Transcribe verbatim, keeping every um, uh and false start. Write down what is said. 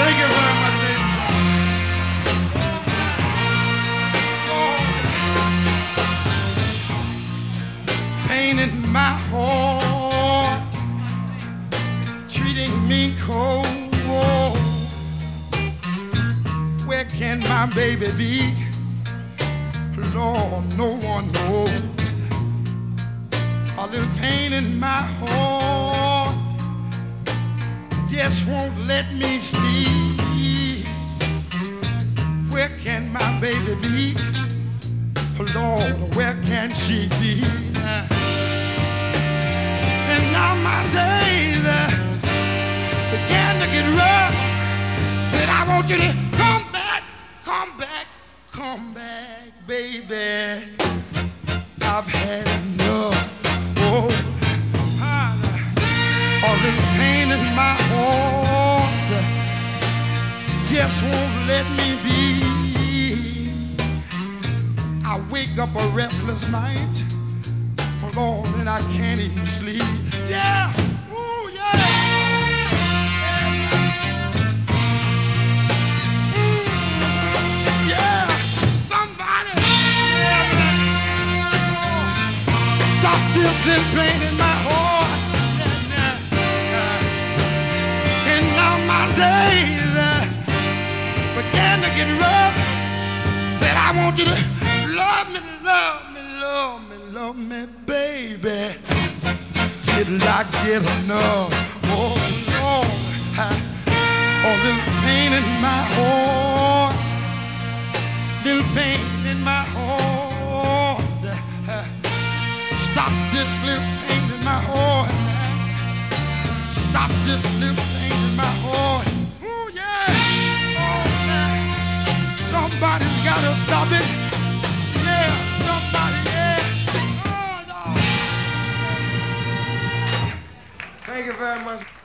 Thank you very much, baby. Oh, pain in my heart, treating me cold. Where can my baby be? Lord, no one knows. A little pain in my heart just won't let me sleep. Where can my baby be? Lord, where can she be? And now my days began to get rough. Said, I want you to come back, come back, come back, baby. I've had enough. Oh, all the pain in my heart just won't let me be. I wake up a restless night, oh Lord, and I can't even sleep. Yeah, ooh, yeah. Ooh, yeah, somebody, stop this little pain in my heart. And now my days began to get rough. Said, I want you to love me, love me, love me, love me, baby, till I get enough. Oh, Lord, oh, little pain in my heart, little pain in my heart. Stop this little pain in my heart. Stop this little pain in my heart. Oh, yeah. Oh, yeah. Somebody's got to stop it. Yeah, somebody, yeah. Oh, no. Thank you very much.